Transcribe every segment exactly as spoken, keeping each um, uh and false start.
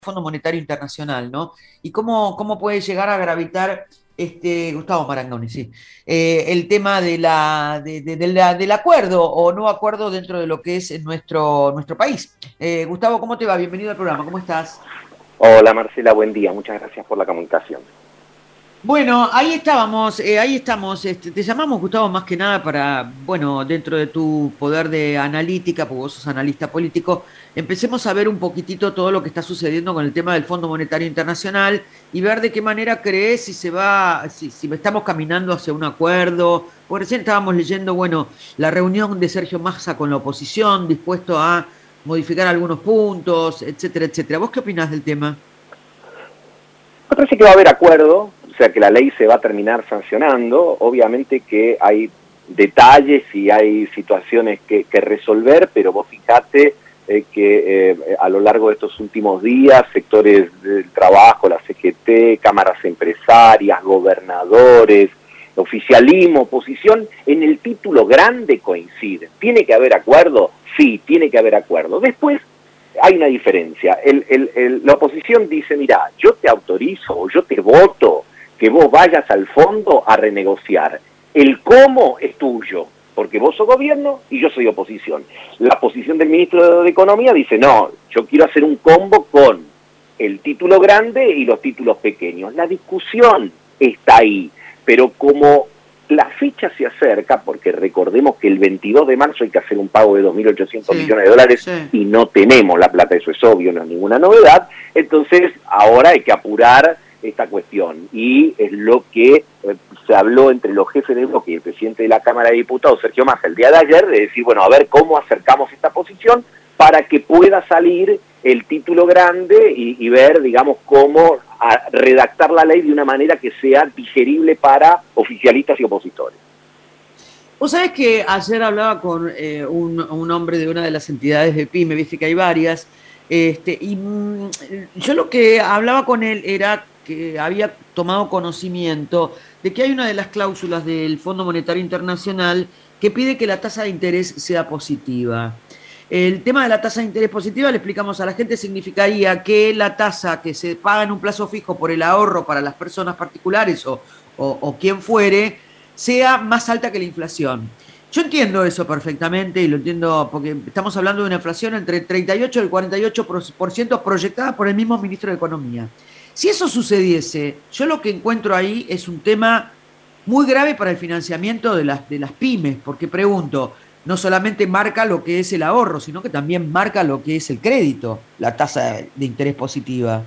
Fondo Monetario Internacional, ¿no? Y cómo, cómo puede llegar a gravitar este, Gustavo Marangoni, sí, eh, el tema de la, de, de, de la, del acuerdo o no acuerdo dentro de lo que es nuestro, nuestro país. Eh, Gustavo, ¿cómo te va? Bienvenido al programa, ¿cómo estás? Hola Marcela, buen día, muchas gracias por la comunicación. Bueno, ahí estábamos, eh, ahí estamos. Este, te llamamos, Gustavo, más que nada para, bueno, dentro de tu poder de analítica, porque vos sos analista político, empecemos a ver un poquitito todo lo que está sucediendo con el tema del Fondo Monetario Internacional y ver de qué manera crees si se va, si, si estamos caminando hacia un acuerdo. Porque recién estábamos leyendo, bueno, la reunión de Sergio Massa con la oposición, dispuesto a modificar algunos puntos, etcétera, etcétera. ¿Vos qué opinás del tema? Me parece que va a haber acuerdo, o sea que la ley se va a terminar sancionando, obviamente que hay detalles y hay situaciones que, que resolver, pero vos fijate eh, que eh, a lo largo de estos últimos días, sectores del trabajo, la C G T, cámaras empresarias, gobernadores, oficialismo, oposición, en el título grande coinciden. ¿Tiene que haber acuerdo? Sí, tiene que haber acuerdo. Después hay una diferencia. El, el, el, la oposición dice, mira, yo te autorizo o yo te voto que vos vayas al fondo a renegociar. El cómo es tuyo, porque vos sos gobierno y yo soy oposición. La posición del ministro de Economía dice, no, yo quiero hacer un combo con el título grande y los títulos pequeños. La discusión está ahí, pero como la fecha se acerca, porque recordemos que el veintidós de marzo hay que hacer un pago de dos mil ochocientos Sí, millones de dólares sí. y no tenemos la plata, eso es obvio, no es ninguna novedad, entonces ahora hay que apurar esta cuestión y es lo que eh, se habló entre los jefes de bloque y el presidente de la Cámara de Diputados, Sergio Massa, el día de ayer, de decir, bueno, a ver cómo acercamos esta posición para que pueda salir el título grande y, y ver, digamos, cómo a redactar la ley de una manera que sea digerible para oficialistas y opositores. Vos sabés que ayer hablaba con eh, un, un hombre de una de las entidades de PYME, viste que hay varias, este, y mm, yo lo que hablaba con él era que había tomado conocimiento de que hay una de las cláusulas del Fondo Monetario Internacional que pide que la tasa de interés sea positiva. El tema de la tasa de interés positiva, le explicamos a la gente, significaría que la tasa que se paga en un plazo fijo por el ahorro para las personas particulares o, o, o quien fuere, sea más alta que la inflación. Yo entiendo eso perfectamente y lo entiendo porque estamos hablando de una inflación entre el treinta y ocho y el cuarenta y ocho por ciento proyectada por el mismo ministro de Economía. Si eso sucediese, yo lo que encuentro ahí es un tema muy grave para el financiamiento de las, de las pymes, porque pregunto, no solamente marca lo que es el ahorro, sino que también marca lo que es el crédito, la tasa de interés positiva.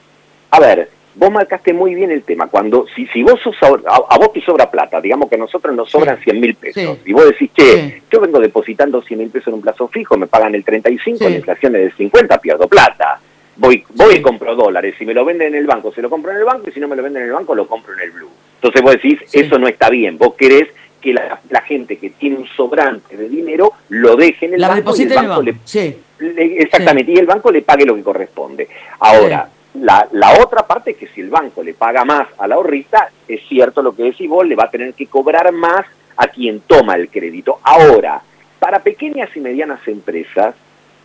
A ver, vos marcaste muy bien el tema. Cuando, si, si vos sos, a, a vos te sobra plata, digamos que a nosotros nos Sí, sobran cien mil pesos, sí, y vos decís, che, sí, yo vengo depositando cien mil pesos en un plazo fijo, me pagan el treinta y cinco, la sí, inflación es del cincuenta, pierdo plata. Voy, voy y sí, compro dólares, si me lo venden en el banco, se lo compro en el banco, y si no me lo venden en el banco, lo compro en el blue. Entonces vos decís, eso sí. no está bien, vos querés que la, la gente que tiene un sobrante de dinero lo deje en el La banco y el deposita en el banco le, banco. Sí, le sí, exactamente, y el banco le pague lo que corresponde. sí. Ahora, la, la otra parte es que si el banco le paga más al ahorrista, es cierto lo que decís vos, le va a tener que cobrar más a quien toma el crédito. Ahora, para pequeñas y medianas empresas,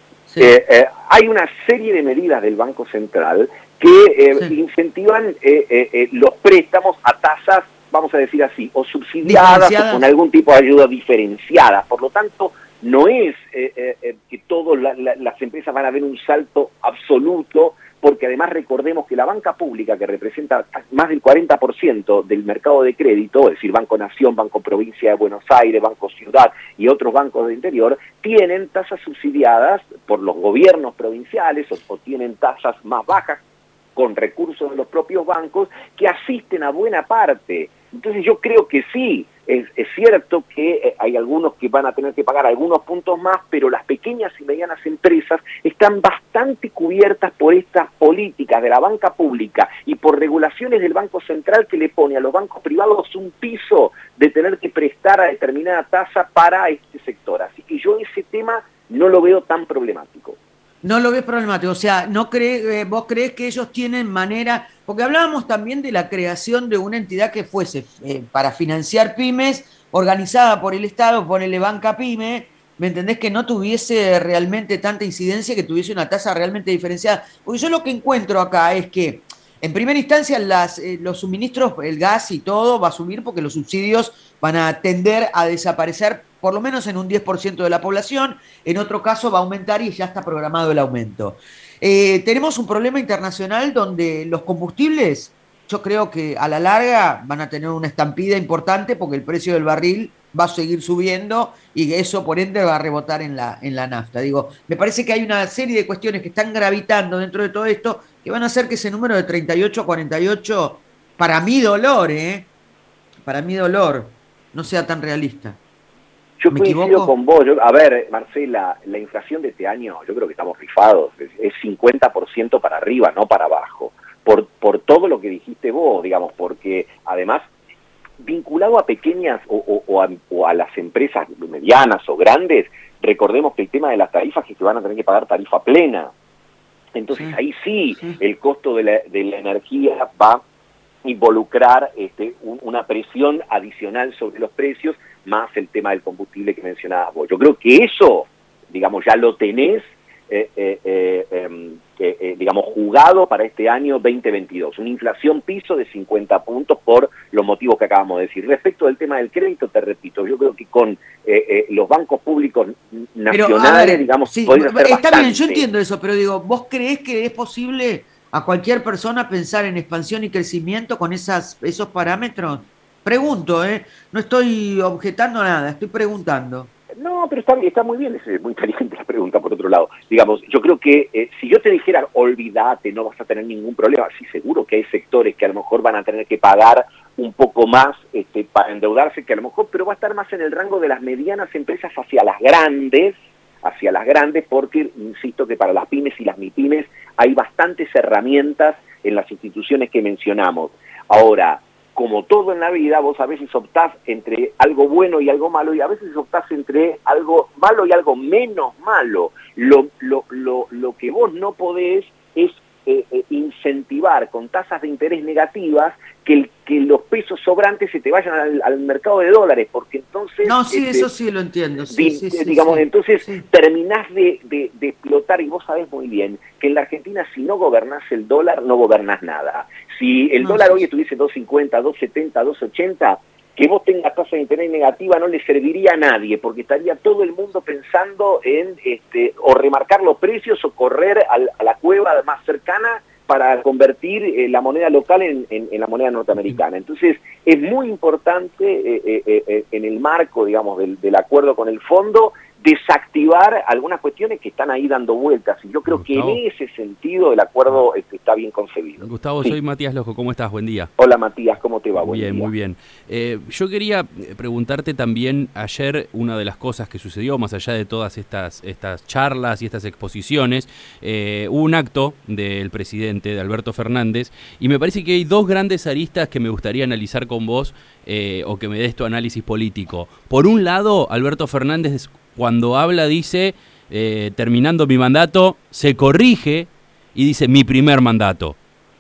Sí, eh, eh, hay una serie de medidas del Banco Central que eh, sí. incentivan eh, eh, eh, los préstamos a tasas, vamos a decir así, o subsidiadas o con Diferenciadas. algún tipo de ayuda diferenciada. Por lo tanto, no es eh, eh, eh, que todas la, la, las empresas van a ver un salto absoluto, porque además recordemos que la banca pública, que representa más del cuarenta por ciento del mercado de crédito, es decir, Banco Nación, Banco Provincia de Buenos Aires, Banco Ciudad y otros bancos de interior, tienen tasas subsidiadas por los gobiernos provinciales o, o tienen tasas más bajas con recursos de los propios bancos que asisten a buena parte. Entonces yo creo que sí, es, es cierto que eh, hay algunos que van a tener que pagar algunos puntos más, pero las pequeñas y medianas empresas están bastante cubiertas por estas políticas de la banca pública y por regulaciones del Banco Central que le pone a los bancos privados un piso de tener que prestar a determinada tasa para este sector. Así que yo ese tema no lo veo tan problemático. No lo ves problemático. O sea, no cree, eh, vos crees que ellos tienen manera, porque hablábamos también de la creación de una entidad que fuese eh, para financiar pymes, organizada por el Estado, ponele Banca Pyme, ¿me entendés? Que no tuviese realmente tanta incidencia, que tuviese una tasa realmente diferenciada. Porque yo lo que encuentro acá es que, en primera instancia, las, eh, los suministros, el gas y todo va a subir porque los subsidios van a tender a desaparecer por lo menos en un diez por ciento de la población, en otro caso va a aumentar y ya está programado el aumento. Eh, tenemos un problema internacional donde los combustibles, yo creo que a la larga van a tener una estampida importante porque el precio del barril va a seguir subiendo y eso por ende va a rebotar en la, en la nafta. Digo, me parece que hay una serie de cuestiones que están gravitando dentro de todo esto que van a hacer que ese número de treinta y ocho a cuarenta y ocho, para mi dolor, ¿eh? Para mi dolor, no sea tan realista. Yo coincido con vos. Yo, a ver, Marcela, la inflación de este año, yo creo que estamos rifados, es, es cincuenta por ciento para arriba, no para abajo, por, por todo lo que dijiste vos, digamos, porque además, vinculado a pequeñas o, o, o, a, o a las empresas medianas o grandes, recordemos que el tema de las tarifas es que van a tener que pagar tarifa plena. Entonces sí, ahí sí, sí, el costo de la, de la energía va a involucrar este, un, una presión adicional sobre los precios, más el tema del combustible que mencionabas vos. Yo creo que eso, digamos, ya lo tenés, eh, eh, eh, eh, eh, digamos, jugado para este año veinte veintidós. Una inflación piso de cincuenta puntos por los motivos que acabamos de decir. Respecto del tema del crédito, te repito, yo creo que con eh, eh, los bancos públicos nacionales, pero, ver, digamos, sí, podría ser está bastante. Bien, yo entiendo eso, pero digo, ¿vos creés que es posible a cualquier persona pensar en expansión y crecimiento con esas, esos parámetros? Pregunto, ¿eh? No estoy objetando nada, estoy preguntando. No, pero está, está muy bien, es muy inteligente la pregunta, por otro lado. Digamos, yo creo que eh, si yo te dijera, olvídate, no vas a tener ningún problema, sí, seguro que hay sectores que a lo mejor van a tener que pagar un poco más este, para endeudarse, que a lo mejor, pero va a estar más en el rango de las medianas empresas hacia las grandes, hacia las grandes, porque, insisto, que para las pymes y las mipymes hay bastantes herramientas en las instituciones que mencionamos. Ahora, como todo en la vida, vos a veces optás entre algo bueno y algo malo, y a veces optás entre algo malo y algo menos malo. Lo, lo, lo, lo que vos no podés es eh, eh, incentivar con tasas de interés negativas que, el, que los pesos sobrantes se te vayan al, al mercado de dólares, porque entonces... No, sí, este, eso sí lo entiendo. Sí, di, sí, sí, digamos, sí, entonces sí. terminás de, de, de explotar, y vos sabés muy bien que en la Argentina si no gobernás el dólar, no gobernás nada. Si el no, dólar sí, hoy estuviese dos cincuenta, dos setenta, dos ochenta, que vos tengas tasa de interés negativa no le serviría a nadie, porque estaría todo el mundo pensando en este o remarcar los precios o correr al, a la cueva más cercana para convertir eh, la moneda local en, en, en la moneda norteamericana. Entonces, es muy importante eh, eh, eh, en el marco, digamos, del, del acuerdo con el fondo, desactivar algunas cuestiones que están ahí dando vueltas. Y yo creo Gustavo, que en ese sentido el acuerdo este, está bien concebido. Gustavo, sí. Soy Matías Lojo. ¿Cómo estás? Buen día. Hola, Matías. ¿Cómo te va? Buen bien, día. Muy bien. Eh, yo quería preguntarte también, ayer una de las cosas que sucedió, más allá de todas estas, estas charlas y estas exposiciones, eh, hubo un acto del presidente, de Alberto Fernández, y me parece que hay dos grandes aristas que me gustaría analizar con vos, eh, o que me des tu análisis político. Por un lado, Alberto Fernández, cuando habla, dice, eh, terminando mi mandato, se corrige y dice, mi primer mandato.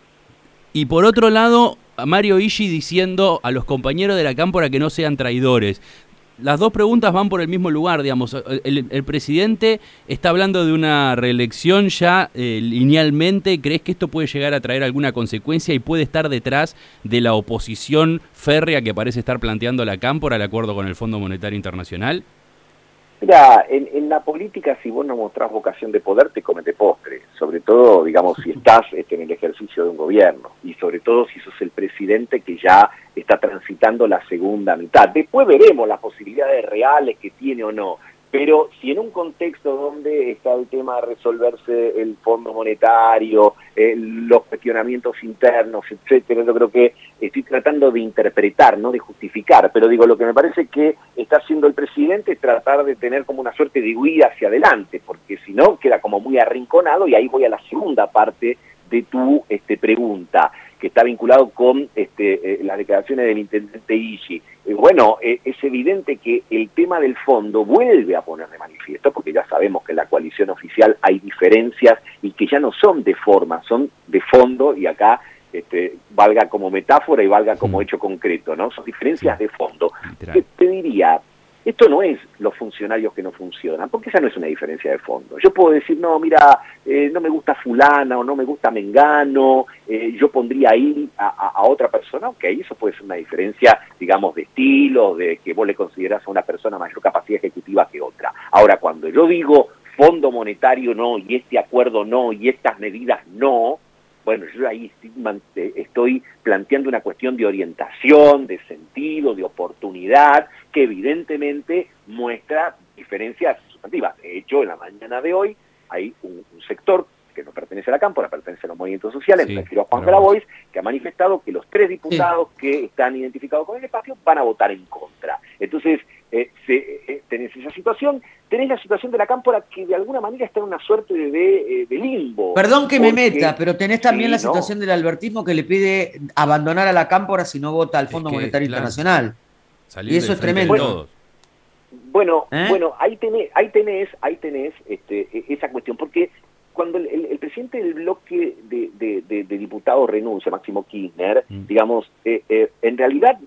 Y por otro lado, a Mario Ishi diciendo a los compañeros de la Cámpora que no sean traidores. Las dos preguntas van por el mismo lugar, digamos. El, el presidente está hablando de una reelección ya eh, linealmente. ¿Crees que esto puede llegar a traer alguna consecuencia y puede estar detrás de la oposición férrea que parece estar planteando la Cámpora al acuerdo con el Fondo Monetario Internacional? Mira, en, en la política, si vos no mostrás vocación de poder, te comete postre. Sobre todo, digamos, si estás este, en el ejercicio de un gobierno. Y sobre todo si sos el presidente que ya está transitando la segunda mitad. Después veremos las posibilidades reales que tiene o no. Pero si en un contexto donde está el tema de resolverse el Fondo Monetario, eh, los cuestionamientos internos, etcétera, yo creo que estoy tratando de interpretar, no de justificar, pero digo, lo que me parece que está haciendo el presidente es tratar de tener como una suerte de huida hacia adelante, porque si no queda como muy arrinconado, y ahí voy a la segunda parte de tu este, pregunta, que está vinculado con este, eh, las declaraciones del intendente Ishi. Eh, bueno, eh, es evidente que el tema del fondo vuelve a poner de manifiesto, porque ya sabemos que en la coalición oficial hay diferencias y que ya no son de forma, son de fondo, y acá este, valga como metáfora y valga como hecho concreto, ¿no? Son diferencias de fondo. Te, te diría, Esto no es los funcionarios que no funcionan, porque esa no es una diferencia de fondo. Yo puedo decir, no, mira, eh, no me gusta fulana o no me gusta mengano, eh, yo pondría ahí a, a, a otra persona, ok, eso puede ser una diferencia, digamos, de estilo, de que vos le considerás a una persona mayor capacidad ejecutiva que otra. Ahora, cuando yo digo Fondo Monetario no, y este acuerdo no, y estas medidas no, bueno, yo ahí estoy planteando una cuestión de orientación, de sentido, de oportunidad, que evidentemente muestra diferencias sustantivas. De hecho, en la mañana de hoy hay un, un sector que no pertenece a la Cámpora, pertenece a los movimientos sociales, sí, me refiero a Juan Grabois, que ha manifestado que los tres diputados sí. que están identificados con el espacio van a votar en contra. Entonces, eh, se, eh, tenés esa situación, tenés la situación de la Cámpora que de alguna manera está en una suerte de, de, de limbo. Perdón que porque, me meta, pero tenés también sí, la situación no. del albertismo que le pide abandonar a la Cámpora si no vota al Fondo es que, Monetario claro, Internacional. Y eso es tremendo. Bueno, bueno, ¿Eh? bueno, ahí tenés, ahí tenés, ahí tenés este, esa cuestión, porque cuando el, el, el presidente del bloque de, de, de, de diputados renuncia, Máximo Kirchner, mm. digamos, eh, eh, en realidad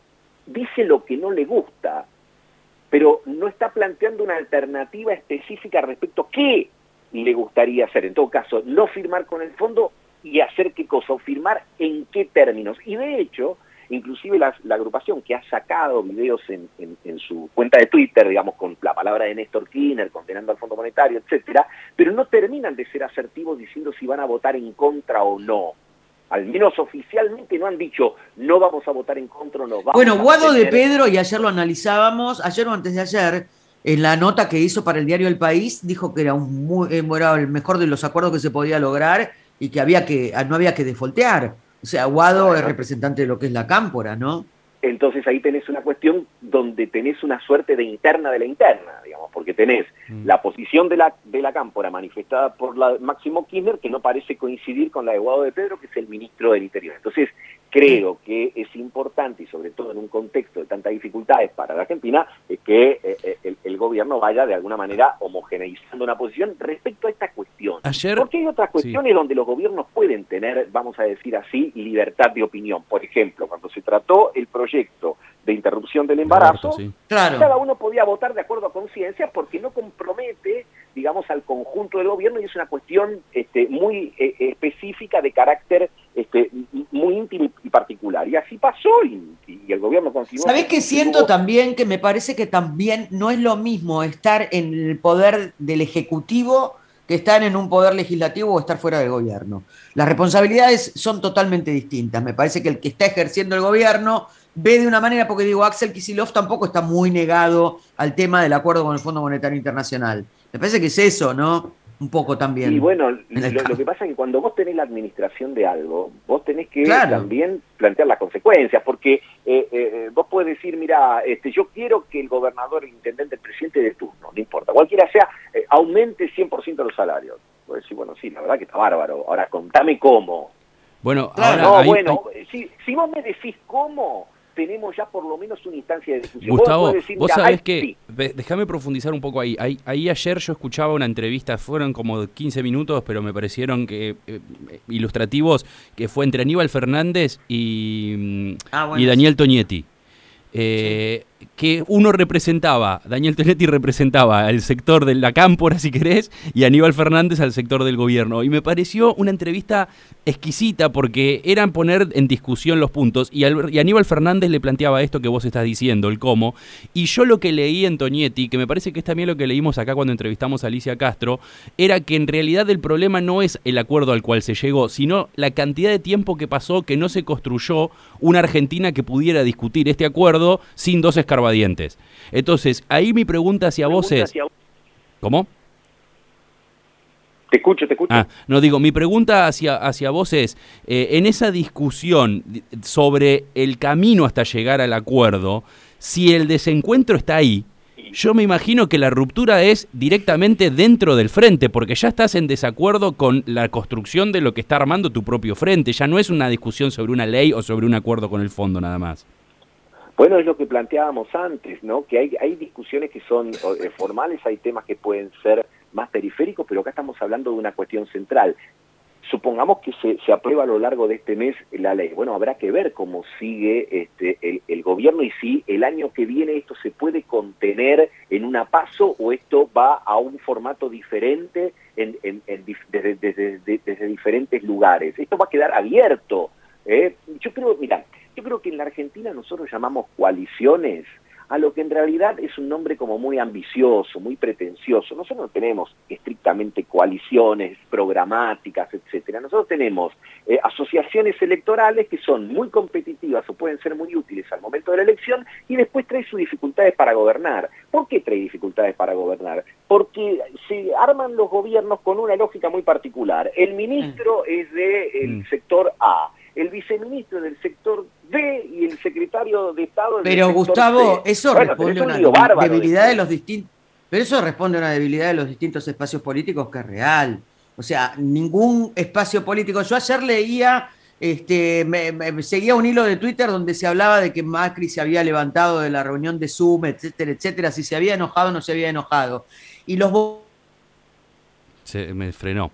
dice lo que no le gusta, pero no está planteando una alternativa específica respecto a qué le gustaría hacer. En todo caso, no firmar con el fondo y hacer qué cosa, o firmar en qué términos. Y de hecho, inclusive la, la agrupación que ha sacado videos en, en, en su cuenta de Twitter, digamos, con la palabra de Néstor Kirchner, condenando al Fondo Monetario, etcétera, pero no terminan de ser asertivos diciendo si van a votar en contra o no. Al menos oficialmente no han dicho, no vamos a votar en contra o no. Vamos bueno, a Guado tener... de Pedro, y ayer lo analizábamos, ayer o antes de ayer, en la nota que hizo para el diario El País, dijo que era, un muy, era el mejor de los acuerdos que se podía lograr y que había que no había que defoltear. O sea, Guado bueno, es representante de lo que es la Cámpora, ¿no? Entonces ahí tenés una cuestión donde tenés una suerte de interna de la interna, digamos, porque tenés mm. la posición de la, de la Cámpora manifestada por la Máximo Kirchner, que no parece coincidir con la de Guado de Pedro, que es el ministro del Interior. Entonces, creo que es importante, y sobre todo en un contexto de tantas dificultades para la Argentina, es que eh, el, el gobierno vaya de alguna manera homogeneizando una posición respecto a esta cuestión. Ayer, Porque hay otras cuestiones sí. donde los gobiernos pueden tener, vamos a decir así, libertad de opinión. Por ejemplo, cuando se trató el proyecto de interrupción del embarazo, sí. claro. cada uno podía votar de acuerdo a conciencia porque no compromete, digamos, al conjunto del gobierno, y es una cuestión este, muy eh, específica de carácter este, muy íntimo y particular. Y así pasó y, y el gobierno continuó. ¿Sabés qué siento tuvo... también? Que me parece que también no es lo mismo estar en el poder del Ejecutivo que estar en un poder legislativo o estar fuera del gobierno. Las responsabilidades son totalmente distintas. Me parece que el que está ejerciendo el gobierno ve de una manera, porque digo, Axel Kicillof tampoco está muy negado al tema del acuerdo con el Fondo Monetario Internacional. Me parece que es eso, ¿no? Un poco también. Y bueno, lo, lo que pasa es que cuando vos tenés la administración de algo, vos tenés que claro. también plantear las consecuencias, porque eh, eh, vos podés decir, mira, este, yo quiero que el gobernador, el intendente, el presidente de turno, no importa, cualquiera sea, eh, aumente cien por ciento los salarios. Vos decís, bueno, sí, la verdad que está bárbaro, ahora contame cómo. Bueno, claro, ahora no, hay, bueno, hay... Si, si vos me decís cómo, tenemos ya por lo menos una instancia de discusión. Gustavo, vos, decir, vos mira, sabés ay, que, sí. déjame profundizar un poco ahí. ahí. Ahí ayer yo escuchaba una entrevista, fueron como quince minutos, pero me parecieron que eh, ilustrativos, que fue entre Aníbal Fernández y, ah, bueno, y Daniel Tonietti. Eh, sí. Que uno representaba, Daniel Tonietti representaba al sector de la Cámpora, si querés, y Aníbal Fernández al sector del gobierno. Y me pareció una entrevista exquisita porque eran poner en discusión los puntos, y, al, y Aníbal Fernández le planteaba esto que vos estás diciendo, el cómo, y yo lo que leí en Tonietti, que me parece que es también lo que leímos acá cuando entrevistamos a Alicia Castro, era que en realidad el problema no es el acuerdo al cual se llegó, sino la cantidad de tiempo que pasó que no se construyó una Argentina que pudiera discutir este acuerdo sin dos escarbadientes. Entonces, ahí mi pregunta hacia vos es... ¿Cómo? Te escucho, te escucho. Ah, no, digo, mi pregunta hacia, hacia vos es, eh, en esa discusión sobre el camino hasta llegar al acuerdo, si el desencuentro está ahí, yo me imagino que la ruptura es directamente dentro del frente, porque ya estás en desacuerdo con la construcción de lo que está armando tu propio frente, ya no es una discusión sobre una ley o sobre un acuerdo con el fondo nada más. Bueno, es lo que planteábamos antes, ¿no? Que hay, hay discusiones que son eh, formales, hay temas que pueden ser más periféricos, pero acá estamos hablando de una cuestión central. supongamos que se, se aprueba a lo largo de este mes la ley. Bueno, habrá que ver cómo sigue este, el, el gobierno y si el año que viene esto se puede contener en una paso o esto va a un formato diferente en, en, en, desde, desde, desde, desde diferentes lugares. Esto va a quedar abierto. ¿eh? Yo creo, mira, yo creo que en la Argentina nosotros llamamos coaliciones a lo que en realidad es un nombre como muy ambicioso, muy pretencioso. Nosotros no tenemos estrictamente coaliciones programáticas, etcétera. Nosotros tenemos eh, asociaciones electorales que son muy competitivas o pueden ser muy útiles al momento de la elección y después trae sus dificultades para gobernar. ¿Por qué trae dificultades para gobernar? Porque se arman los gobiernos con una lógica muy particular. El ministro mm. es del mm. sector A, el viceministro del sector B y el secretario de Estado del Pero sector Gustavo, C. eso bueno, responde a una bárbaro, debilidad de de los distintos. Pero eso responde a una debilidad de los distintos espacios políticos que es real. O sea, ningún espacio político. Yo ayer leía, este, me, me seguía un hilo de Twitter donde se hablaba de que Macri se había levantado de la reunión de Zoom, etcétera, etcétera, si se había enojado o no se había enojado. Y los se me frenó.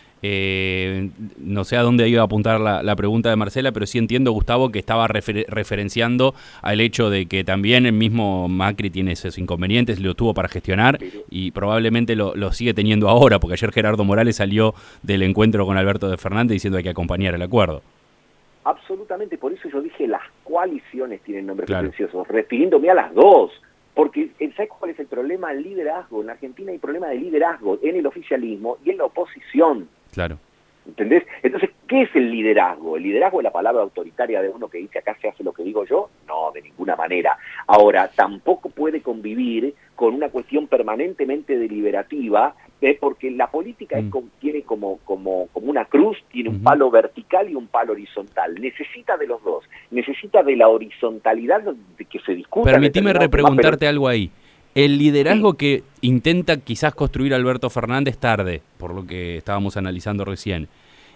Eh, no sé a dónde iba a apuntar la, la pregunta de Marcela, pero sí entiendo, Gustavo, que estaba refer- referenciando al hecho de que también el mismo Macri tiene esos inconvenientes, lo tuvo para gestionar y probablemente lo, lo sigue teniendo ahora, porque ayer Gerardo Morales salió del encuentro con Alberto de Fernández diciendo que hay que acompañar el acuerdo. Absolutamente, por eso yo dije las coaliciones tienen nombres claro. pretenciosos, refiriéndome a las dos. Porque, ¿sabes cuál es el problema? El liderazgo. En la Argentina hay problema de liderazgo en el oficialismo y en la oposición. Claro. ¿Entendés? Entonces, ¿qué es el liderazgo? ¿El liderazgo es la palabra autoritaria de uno que dice acá se hace lo que digo yo? No, de ninguna manera. Ahora, tampoco puede convivir con una cuestión permanentemente deliberativa, ¿eh? Porque la política mm. es como, tiene como, como, como una cruz, tiene un uh-huh. palo vertical y un palo horizontal. Necesita de los dos. Necesita de la horizontalidad de que se discuta. Permitime repreguntarte pero... algo ahí. El liderazgo sí. que intenta quizás construir Alberto Fernández tarde, por lo que estábamos analizando recién.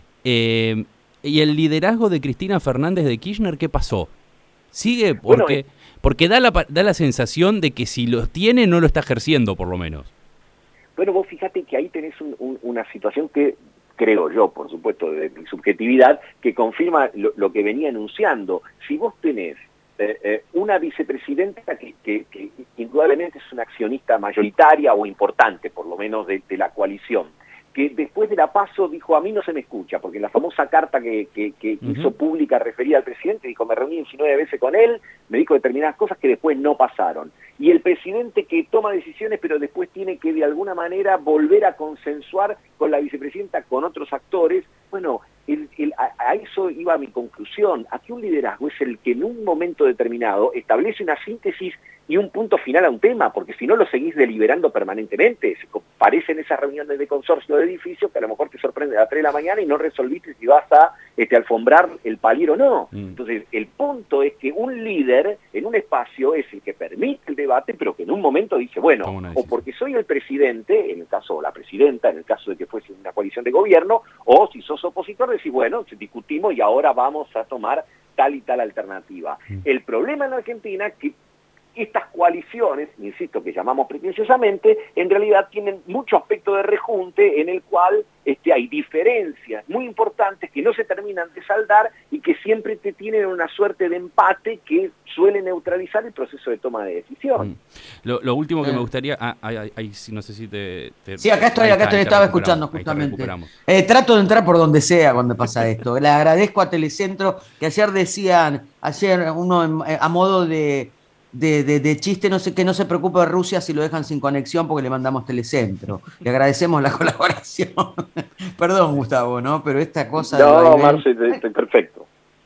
Eh, ¿Y el liderazgo de Cristina Fernández de Kirchner qué pasó? ¿Sigue? Porque, bueno, eh, porque da, la, da la sensación de que si lo tiene no lo está ejerciendo, por lo menos. Bueno, vos fíjate que ahí tenés un, un, una situación que, creo yo, por supuesto, de mi subjetividad, que confirma lo, lo que venía anunciando. Si vos tenés Eh, eh, una vicepresidenta que, que, que indudablemente es una accionista mayoritaria o importante, por lo menos de, de la coalición, que después de la PASO dijo, a mí no se me escucha, porque la famosa carta que, que, que uh-huh. hizo pública referida al presidente, dijo, me reuní diecinueve veces con él, me dijo determinadas cosas que después no pasaron. Y el presidente que toma decisiones, pero después tiene que de alguna manera volver a consensuar con la vicepresidenta, con otros actores, bueno, el, el, a, a eso iba mi conclusión. Aquí un liderazgo es el que en un momento determinado establece una síntesis y un punto final a un tema, porque si no lo seguís deliberando permanentemente. Se parecen esas reuniones de consorcio de edificios que a lo mejor te sorprende a las tres de la mañana y no resolviste si vas a este, alfombrar el palier o no. Mm. Entonces, el punto es que un líder en un espacio es el que permite el debate, pero que en un momento dice, bueno, o porque soy el presidente, en el caso de la presidenta, en el caso de que fuese una coalición de gobierno, o si sos opositor, decís, bueno, discutimos y ahora vamos a tomar tal y tal alternativa. Mm. El problema en Argentina es que estas coaliciones, insisto, que llamamos pretenciosamente, en realidad tienen mucho aspecto de rejunte en el cual este, hay diferencias muy importantes que no se terminan de saldar y que siempre te tienen una suerte de empate que suele neutralizar el proceso de toma de decisión. Mm. Lo, lo último que me gustaría... Ah, ay, ay, ay, no sé si te... te sí, acá estoy, acá estoy, estaba escuchando justamente. Eh, trato de entrar por donde sea cuando pasa esto. Le agradezco a Telecentro, que ayer decían, ayer uno a modo de... De, de, de chiste, no sé, que no se preocupe de Rusia si lo dejan sin conexión porque le mandamos Telecentro. Le agradecemos la colaboración. Perdón, Gustavo, ¿no? Pero esta cosa... No, Marce, estoy perfecto.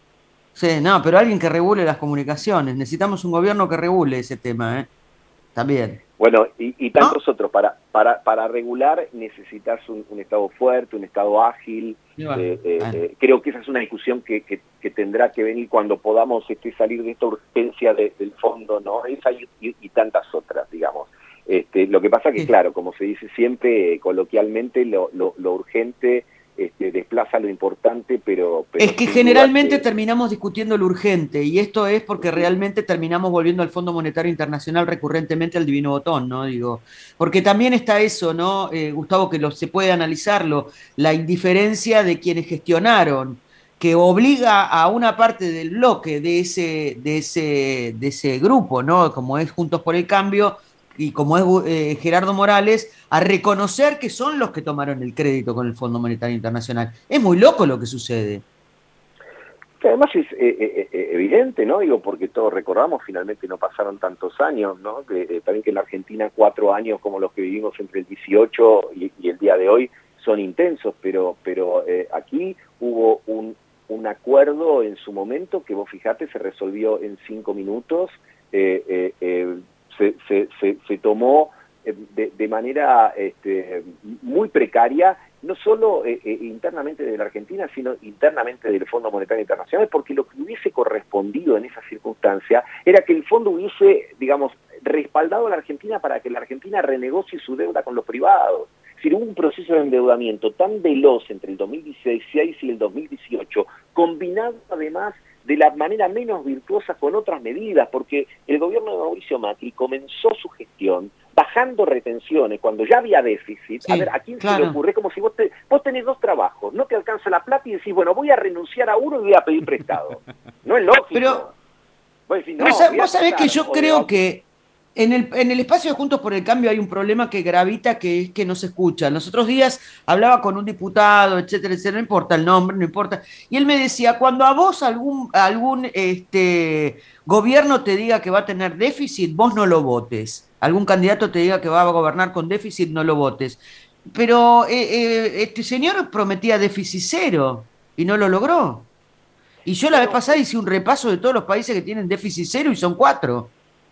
Sí, no, pero alguien que regule las comunicaciones. Necesitamos un gobierno que regule ese tema, ¿eh? También. Bueno, y, y tantos ¿no? otros. Para, para, para regular necesitas un, un Estado fuerte, un Estado ágil. Eh, eh, ah. eh, creo que esa es una discusión que, que, que tendrá que venir cuando podamos este, salir de esta urgencia de, del fondo, ¿no? Esa y, y, y tantas otras, digamos. Este, lo que pasa que, sí. claro, como se dice siempre, eh, coloquialmente, lo, lo, lo urgente este, desplaza lo importante, pero... pero es que generalmente que... terminamos discutiendo lo urgente, y esto es porque realmente terminamos volviendo al Fondo Monetario Internacional recurrentemente al divino botón, ¿no? Digo, porque también está eso, ¿no, eh, Gustavo, que lo, se puede analizarlo, la indiferencia de quienes gestionaron, que obliga a una parte del bloque de ese, de ese, de ese grupo, ¿no? Como es Juntos por el Cambio, y como es eh, Gerardo Morales, a reconocer que son los que tomaron el crédito con el Fondo Monetario Internacional. Es muy loco lo que sucede. Que además es eh, eh, evidente, ¿no? Digo, porque todos recordamos, finalmente no pasaron tantos años, ¿no? Que, eh, también que en la Argentina cuatro años como los que vivimos entre el dieciocho y, y el día de hoy son intensos, pero, pero eh, aquí hubo un, un acuerdo en su momento que vos fijate se resolvió en cinco minutos, eh, eh, eh, Se, se, se, se tomó de, de manera este, muy precaria, no solo eh, eh, internamente de la Argentina, sino internamente del Fondo Monetario Internacional, porque lo que hubiese correspondido en esa circunstancia era que el fondo hubiese, digamos, respaldado a la Argentina para que la Argentina renegocie su deuda con los privados. Si hubo un proceso de endeudamiento tan veloz entre el dos mil dieciséis y el dos mil dieciocho, combinado además de la manera menos virtuosa con otras medidas, porque el gobierno de Mauricio Macri comenzó su gestión bajando retenciones cuando ya había déficit. Sí, a ver, ¿a quién claro. se le ocurre? Como si vos, te, vos tenés dos trabajos, no te alcanza la plata y decís, bueno, voy a renunciar a uno y voy a pedir prestado. No es lógico. Pero, vos, decís, no, pero vos sabés que yo creo de... que En el, en el espacio de Juntos por el Cambio hay un problema que gravita, que es que no se escucha. Los otros días hablaba con un diputado, etcétera, etcétera, no importa el nombre, no importa. Y él me decía, cuando a vos algún, algún este, gobierno te diga que va a tener déficit, vos no lo votes. Algún candidato te diga que va a gobernar con déficit, no lo votes. Pero eh, eh, este señor prometía déficit cero y no lo logró. Y yo la vez pasada hice un repaso de todos los países que tienen déficit cero y son cuatro.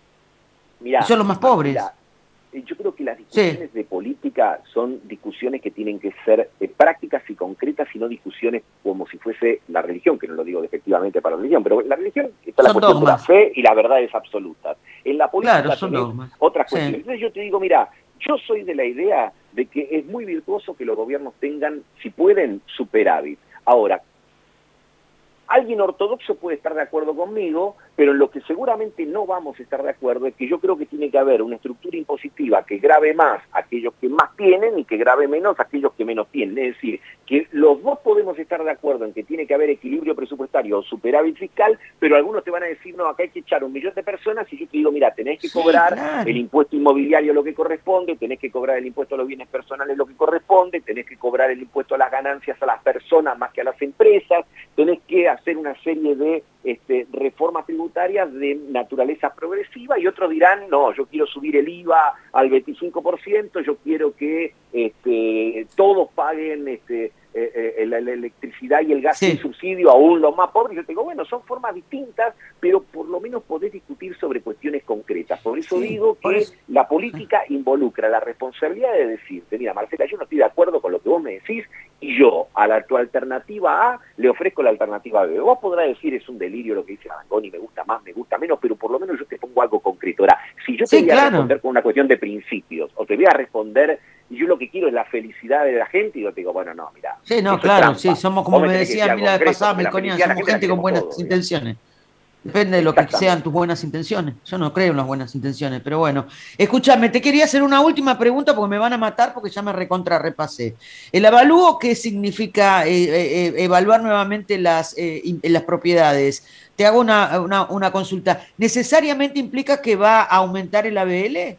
Mirá, y son los más pobres. Mirá, yo creo que las discusiones sí. de política son discusiones que tienen que ser eh, prácticas y concretas y no discusiones como si fuese la religión, que no lo digo efectivamente para la religión, pero la religión está la cuestión dogmas. de la fe y la verdad es absoluta. En la política claro, son tenés dogmas. otras cuestiones. Sí. Entonces yo te digo, mira, yo soy de la idea de que es muy virtuoso que los gobiernos tengan, si pueden, superávit. Ahora, alguien ortodoxo puede estar de acuerdo conmigo, pero en lo que seguramente no vamos a estar de acuerdo es que yo creo que tiene que haber una estructura impositiva que grave más a aquellos que más tienen y que grave menos a aquellos que menos tienen. Es decir, que los dos podemos estar de acuerdo en que tiene que haber equilibrio presupuestario o superávit fiscal, pero algunos te van a decir, no, acá hay que echar un millón de personas, y yo te digo, mira, tenés que cobrar sí, claro. el impuesto inmobiliario lo que corresponde, tenés que cobrar el impuesto a los bienes personales lo que corresponde, tenés que cobrar el impuesto a las ganancias a las personas más que a las empresas, tenés que hacer una serie de este, reformas tributarias de naturaleza progresiva, y otros dirán, no, yo quiero subir el I V A al veinticinco por ciento, yo quiero que este, todos paguen este, eh, eh, la, la electricidad y el gas sin sí. subsidio, aún los más pobres. Yo te digo, bueno, son formas distintas, pero por lo menos podés discutir sobre cuestiones concretas. Por eso sí, digo que eso. la política involucra la responsabilidad de decirte, mira, Marcela, yo no estoy de acuerdo con lo que vos me decís, y yo a la, tu alternativa A le ofrezco la alternativa B. Vos podrás decir, es un delirio lo que dice Arangoni, me gusta más, me gusta menos, pero por lo menos yo te pongo algo concreto. Ahora, si yo te sí, voy claro. a responder con una cuestión de principios, o te voy a responder, y yo lo que quiero es la felicidad de la gente, y yo te digo, bueno, no, mira. Sí, no, claro, sí, somos como me, me decía la vez pasada, Melconian, somos gente con buenas todo, intenciones. Depende de lo que sean tus buenas intenciones. Yo no creo en las buenas intenciones, pero bueno. Escúchame, te quería hacer una última pregunta porque me van a matar porque ya me recontra repasé. ¿El avalúo qué significa eh, eh, evaluar nuevamente las, eh, las propiedades? Te hago una, una, una consulta. ¿Necesariamente implica que va a aumentar el A B L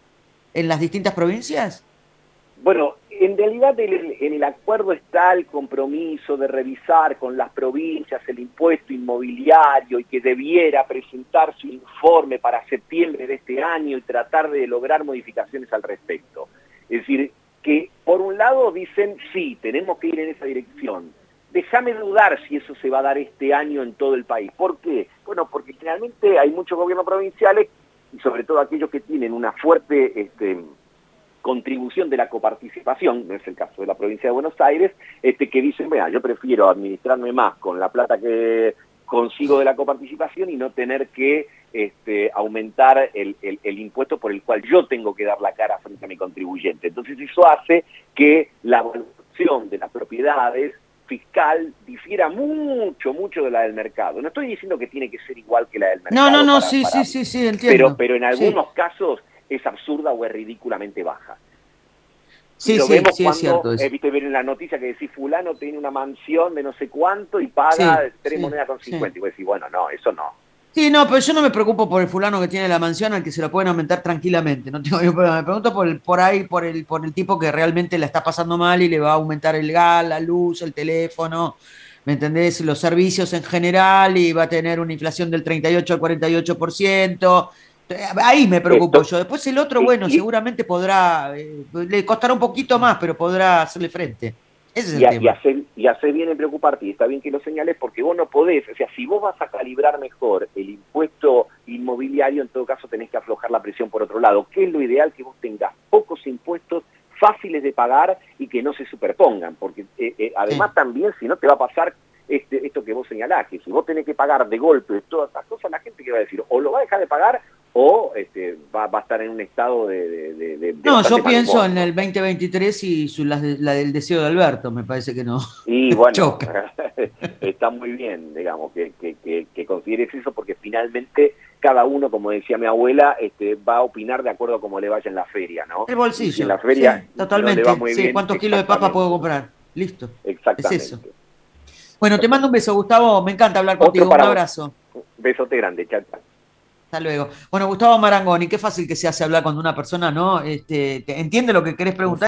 en las distintas provincias? Bueno, en realidad en el acuerdo está el compromiso de revisar con las provincias el impuesto inmobiliario y que debiera presentar su informe para septiembre de este año y tratar de lograr modificaciones al respecto. Es decir, que por un lado dicen, sí, tenemos que ir en esa dirección. Déjame dudar si eso se va a dar este año en todo el país. ¿Por qué? Bueno, porque generalmente hay muchos gobiernos provinciales, y sobre todo aquellos que tienen una fuerte este, contribución de la coparticipación, no es el caso de la provincia de Buenos Aires, este, que dicen, mira, yo prefiero administrarme más con la plata que consigo de la coparticipación y no tener que este, aumentar el, el, el impuesto por el cual yo tengo que dar la cara frente a mi contribuyente. Entonces eso hace que la distribución de las propiedades fiscal difiera mucho, mucho de la del mercado. No estoy diciendo que tiene que ser igual que la del mercado. No, no, no, para, sí, para, sí, sí, sí, entiendo. Pero, pero en algunos sí. casos es absurda o es ridículamente baja. Sí, y lo sí, vemos sí, cuando, es cierto eso. Eh, viste, ver en la noticia que decís fulano tiene una mansión de no sé cuánto y paga Sí, tres sí, monedas con cincuenta. sí. Y vos decís, bueno, no, eso no. Sí, no, pero yo no me preocupo por el fulano que tiene la mansión al que se la pueden aumentar tranquilamente. No tengo ningún problema. Me pregunto por el, por ahí, por el, por el tipo que realmente la está pasando mal y le va a aumentar el gas, la luz, el teléfono, ¿me entendés? Los servicios en general y va a tener una inflación del treinta y ocho al cuarenta y ocho por ciento. Ahí me preocupo Esto, yo. Después el otro, y, bueno, y, seguramente podrá, eh, le costará un poquito más, pero podrá hacerle frente. Ese es y, el y, tema. hace, y hace bien en preocuparte, y está bien que lo señales, porque vos no podés, o sea, si vos vas a calibrar mejor el impuesto inmobiliario, en todo caso tenés que aflojar la presión por otro lado. ¿Qué es lo ideal? Que vos tengas pocos impuestos fáciles de pagar y que no se superpongan, porque eh, eh, además Sí. también, si no te va a pasar este, esto que vos señalás, que si vos tenés que pagar de golpe todas estas cosas, la gente que va a decir, o lo va a dejar de pagar, o este, va, va a estar en un estado de... de, de, de No, yo bastante mal pienso humor, en ¿no? el veinte veintitrés y su, la, la del deseo de Alberto, me parece que no. Y bueno, Choca. está muy bien, digamos, que, que, que, que consideres eso, porque finalmente cada uno, como decía mi abuela, este, va a opinar de acuerdo a cómo le vaya en la feria, ¿no? El Y si en bolsillo, la feria sí, no le va totalmente. muy Sí, bien, ¿cuántos kilos de papa puedo exactamente, comprar? Listo, es exactamente. eso. Bueno, te mando un beso, Gustavo. Me encanta hablar Otro contigo. Un para vos. abrazo. Besote grande, chao, chao. Hasta luego. Bueno, Gustavo Marangoni, qué fácil que se hace hablar cuando una persona no este, te entiende lo que querés preguntar.